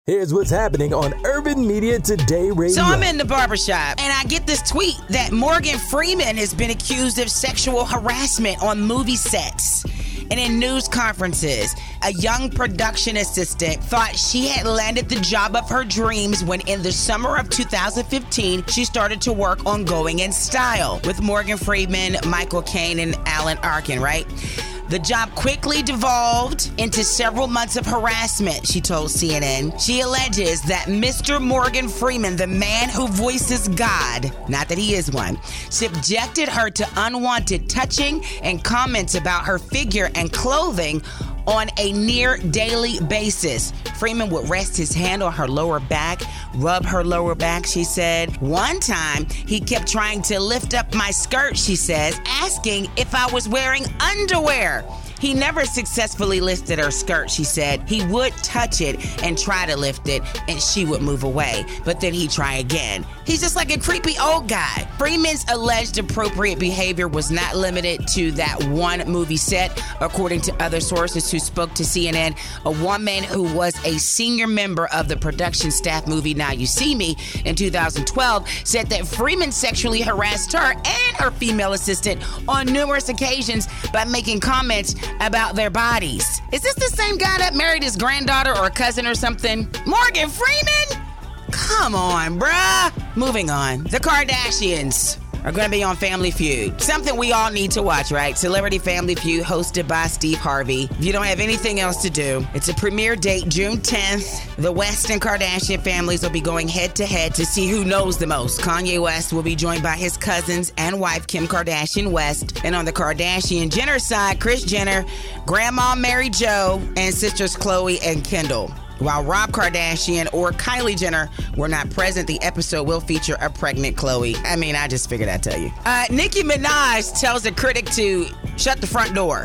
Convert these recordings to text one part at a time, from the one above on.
Here's what's happening on Urban Media Today Radio. So I'm in the barbershop, and I get this tweet that Morgan Freeman has been accused of sexual harassment on movie sets and in news conferences. A young production assistant thought she had landed the job of her dreams when in the summer of 2015, she started to work on Going in Style with Morgan Freeman, Michael Caine, and Alan Arkin, right? The job quickly devolved into several months of harassment, she told CNN. She alleges that Mr. Morgan Freeman, the man who voices God, not that he is one, subjected her to unwanted touching and comments about her figure and clothing on a near daily basis. Freeman would rest his hand on her lower back, rub her lower back, she said. One time, he kept trying to lift up my skirt, she says, asking if I was wearing underwear. He never successfully lifted her skirt, she said. He would touch it and try to lift it, and she would move away, but then he'd try again. He's just like a creepy old guy. Freeman's alleged appropriate behavior was not limited to that one movie set. According to other sources who spoke to CNN, a woman who was a senior member of the production staff movie Now You See Me in 2012 said that Freeman sexually harassed her and her female assistant on numerous occasions by making comments about their bodies. Is this the same guy that married his granddaughter or a cousin or something? Morgan Freeman? Come on, bruh. Moving on. The Kardashians are going to be on Family Feud. Something we all need to watch, right? Celebrity Family Feud hosted by Steve Harvey. If you don't have anything else to do, it's a premiere date, June 10th. The West and Kardashian families will be going head-to-head to see who knows the most. Kanye West will be joined by his cousins and wife, Kim Kardashian West. And on the Kardashian-Jenner side, Kris Jenner, Grandma Mary Jo, and sisters Khloe and Kendall. While Rob Kardashian or Kylie Jenner were not present, the episode will feature a pregnant Khloe. I mean, I just figured I'd tell you. Nicki Minaj tells a critic to shut the front door.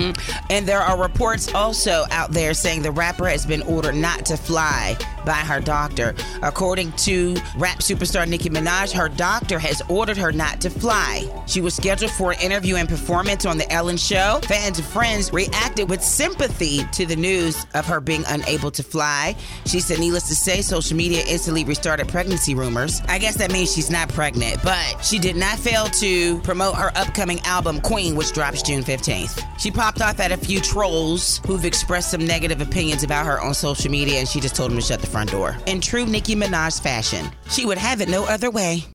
And there are reports also out there saying the rapper has been ordered not to fly by her doctor. According to rap superstar Nicki Minaj, her doctor has ordered her not to fly. She was scheduled for an interview and performance on The Ellen Show. Fans and friends reacted with sympathy to the news of her being unable to fly. She said, needless to say, social media instantly restarted pregnancy rumors. I guess that means she's not pregnant, but she did not fail to promote her upcoming album, Queen, which drops June 15th. She popped off at a few trolls who've expressed some negative opinions about her on social media, and she just told them to shut the front door. In true Nicki Minaj fashion, she would have it no other way.